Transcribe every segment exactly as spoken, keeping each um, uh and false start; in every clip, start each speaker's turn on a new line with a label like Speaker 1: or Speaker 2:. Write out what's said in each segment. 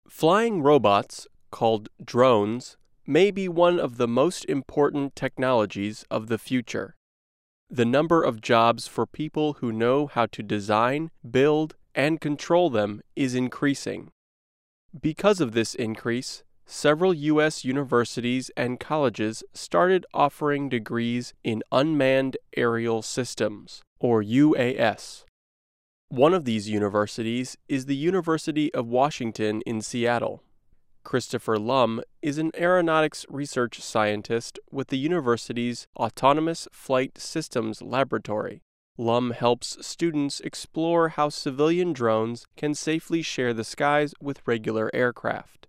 Speaker 1: Flying robots, called drones, may be one of the most important technologies of the future. The number of jobs for people who know how to design, build, and control them is increasing. Because of this increase, several U S universities and colleges started offering degrees in unmanned aerial systems, or U A S. One of these universities is the University of Washington in Seattle. Christopher Lum is an aeronautics research scientist with the university's Autonomous Flight Systems Laboratory. Lum helps students explore how civilian drones can safely share the skies with regular aircraft.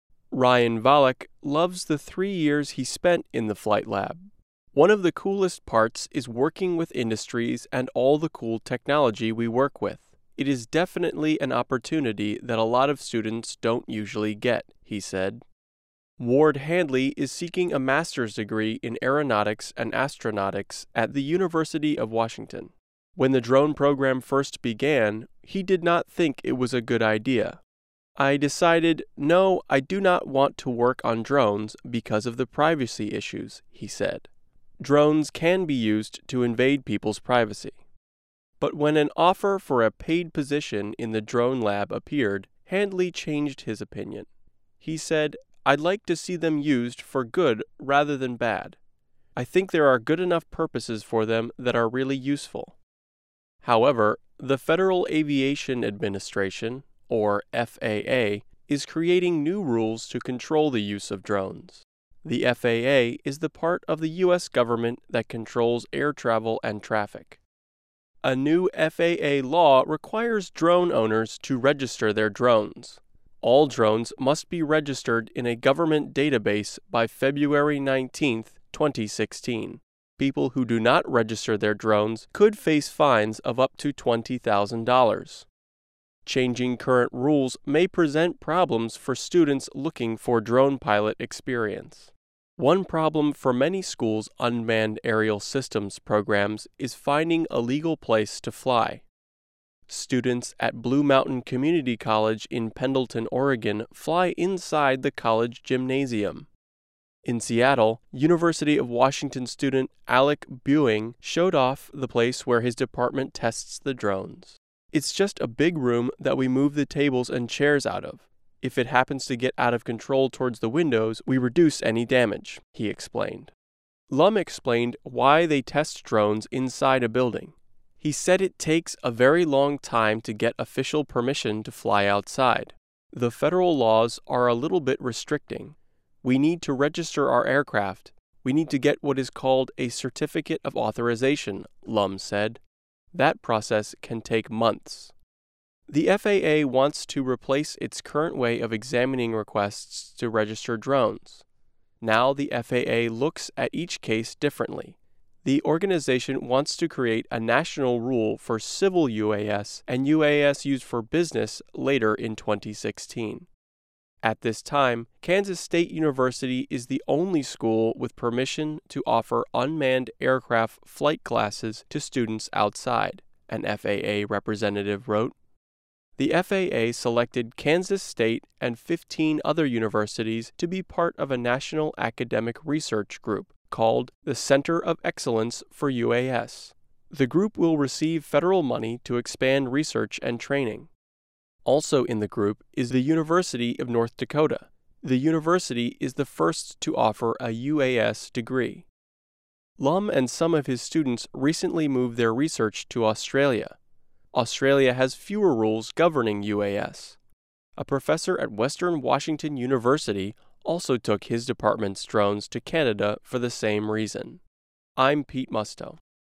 Speaker 1: Ryan Volek loves the three years he spent in the flight lab. One of the coolest parts is working with industries and all the cool technology we work with. It is definitely an opportunity that a lot of students don't usually get, he said. Ward Handley is seeking a master's degree in aeronautics and astronautics at the University of Washington. When the drone program first began, he did not think it was a good idea. I decided, no, I do not want to work on drones because of the privacy issues, he said. Drones can be used to invade people's privacy. But when an offer for a paid position in the drone lab appeared, Handley changed his opinion. He said, I'd like to see them used for good rather than bad. I think there are good enough purposes for them that are really useful. However, the Federal Aviation Administration, or F A A, is creating new rules to control the use of drones. The F A A is the part of the U S government that controls air travel and traffic. A new F A A law requires drone owners to register their drones. All drones must be registered in a government database by February nineteenth, twenty sixteen. People who do not register their drones could face fines of up to twenty thousand dollars. Changing current rules may present problems for students looking for drone pilot experience. One problem for many schools' unmanned aerial systems programs is finding a legal place to fly. Students at Blue Mountain Community College in Pendleton, Oregon, fly inside the college gymnasium. In Seattle, University of Washington student Alec Buing showed off the place where his department tests the drones. It's just a big room that we move the tables and chairs out of. If it happens to get out of control towards the windows, we reduce any damage, he explained. Lum explained why they test drones inside a building. He said it takes a very long time to get official permission to fly outside. The federal laws are a little bit restricting. We need to register our aircraft. We need to get what is called a certificate of authorization, Lum said. That process can take months. The F A A wants to replace its current way of examining requests to register drones. Now the F A A looks at each case differently. The organization wants to create a national rule for civil U A S and U A S used for business later in twenty sixteen. At this time, Kansas State University is the only school with permission to offer unmanned aircraft flight classes to students outside, an F A A representative wrote. The F A A selected Kansas State and fifteen other universities to be part of a national academic research group called the Center of Excellence for U A S. The group will receive federal money to expand research and training. Also in the group is the University of North Dakota. The university is the first to offer a U A S degree. Lum and some of his students recently moved their research to Australia. Australia has fewer rules governing U A S. A professor at Western Washington University also took his department's drones to Canada for the same reason. I'm Pete Musto.